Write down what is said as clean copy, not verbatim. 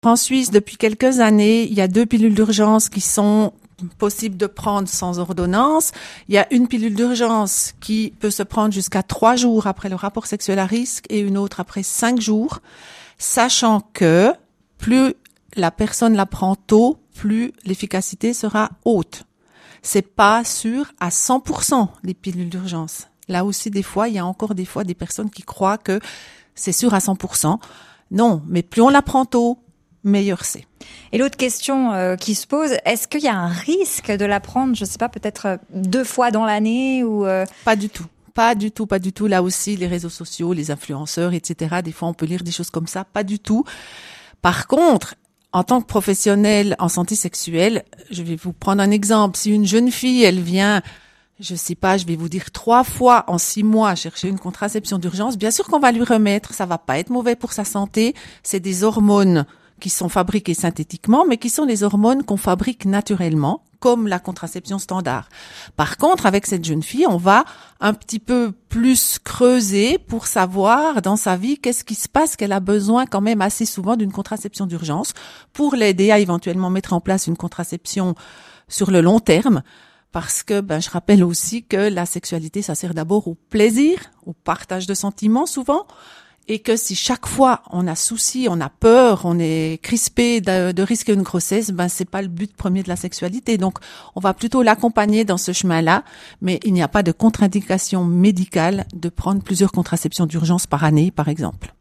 En Suisse, depuis quelques années, il y a 2 pilules d'urgence qui sont possibles de prendre sans ordonnance. Il y a une pilule d'urgence qui peut se prendre jusqu'à 3 jours après le rapport sexuel à risque et une autre après 5 jours, sachant que plus la personne la prend tôt, plus l'efficacité sera haute. C'est pas sûr à 100% les pilules d'urgence. Là aussi, des fois, il y a encore des fois des personnes qui croient que c'est sûr à 100%. Non, mais plus on la prend tôt, meilleur c'est. Et l'autre question qui se pose, est-ce qu'il y a un risque de la prendre, je sais pas, peut-être 2 fois dans l'année ou Pas du tout. Pas du tout, pas du tout. Là aussi, les réseaux sociaux, les influenceurs, etc. Des fois, on peut lire des choses comme ça. Pas du tout. Par contre, en tant que professionnel en santé sexuelle, je vais vous prendre un exemple. Si une jeune fille, elle vient, je sais pas, je vais vous dire 3 fois en 6 mois chercher une contraception d'urgence, bien sûr qu'on va lui remettre. Ça va pas être mauvais pour sa santé. C'est des hormones qui sont fabriquées synthétiquement, mais qui sont les hormones qu'on fabrique naturellement, comme la contraception standard. Par contre, avec cette jeune fille, on va un petit peu plus creuser pour savoir dans sa vie qu'est-ce qui se passe, qu'elle a besoin quand même assez souvent d'une contraception d'urgence pour l'aider à éventuellement mettre en place une contraception sur le long terme. Parce que, je rappelle aussi que la sexualité, ça sert d'abord au plaisir, au partage de sentiments souvent. Et que si chaque fois on a souci, on a peur, on est crispé de risquer une grossesse, c'est pas le but premier de la sexualité. Donc on va plutôt l'accompagner dans ce chemin-là, mais il n'y a pas de contre-indication médicale de prendre plusieurs contraceptions d'urgence par année, par exemple.